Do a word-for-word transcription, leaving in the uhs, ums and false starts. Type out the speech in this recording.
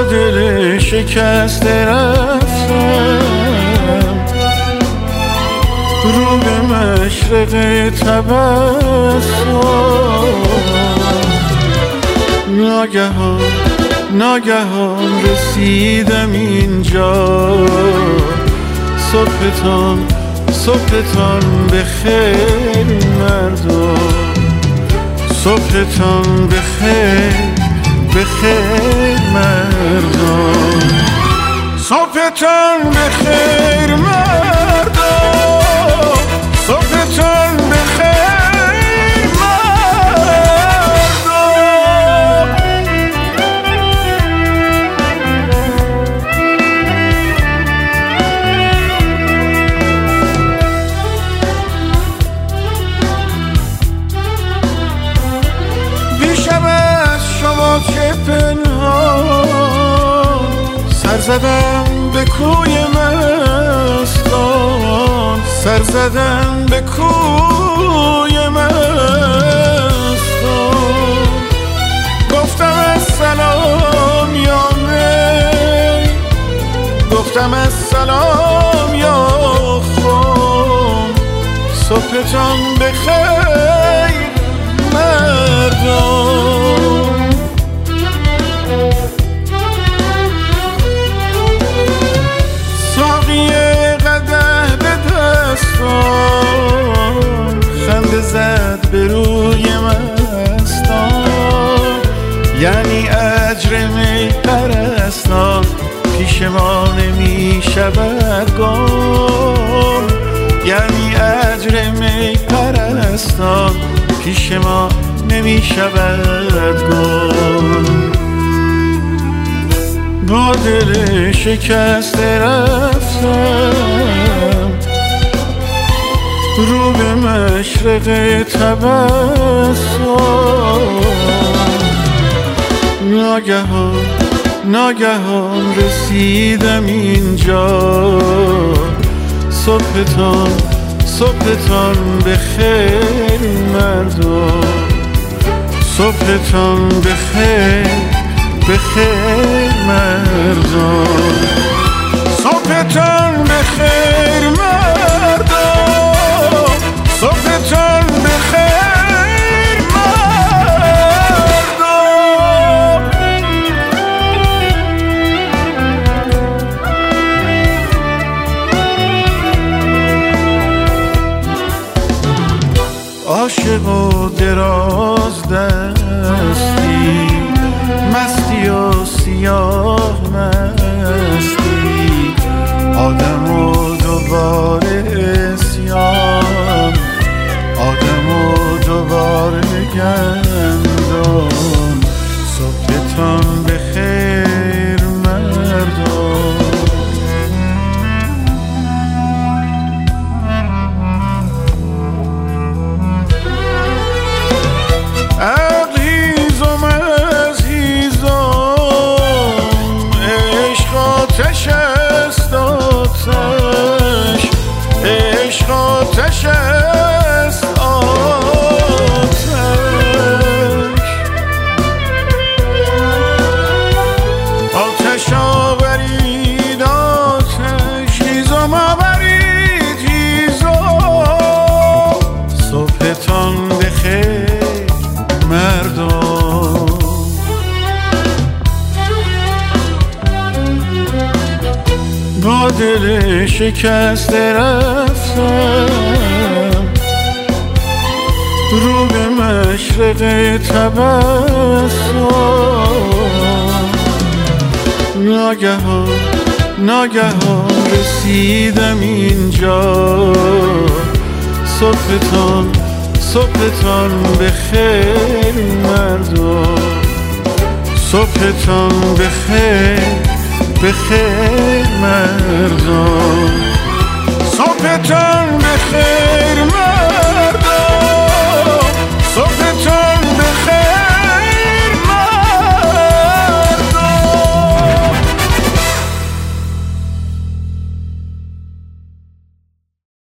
دل شکسته رفتم رو به مشرق تبسم. ناگهان ناگهان رسیدم اینجا، صبحتان صبحتان بخیر مردم، صبحتان بخیر بخیر مردم، صبحتان بخیر مردم، صبحتان بخیر مردم. دیشب از شما چه پنهان، سر زدم به کوی مستان، سر زدم به کوی مستان. گفتم از سلام یا می، گفتم از سلام یا خون، صبحتان بخیر مردم. ساقی قدح به دستان، خنده زد به روی مستان، یعنی اجر می پرستان پیش ما نمی شود گم، یعنی اجر می پرستان پیش ما نمی شود گم. با دل شکسته رفتم رو به مشرق تبسم. ناگهان ناگهان رسیدم اینجا، صبحتان صبحتان بخیر مردم، صبحتان بخیر بخیر مردم، صبحتان بخیر مردم، صبحتان بخیر مردم. عاشق و دراز دستی، مستی و سیاه مستی، آدم و دوباره اسیان، آدم و دوباره گندان، صبحتان بخیر مردم. عزیزم عزیزم عشق آتش است آتش، عشق آتش است آتش. آتش آورید آتش، هیزم آورید هیزم، صبحتان بخیر مردم. با دل شکسته رفتم رو به مشرق تبسم. ناگهان ناگهان رسیدم اینجا، صبحتان صبحتان بخیر مردم، صبحتان بخیر بخیر مردم.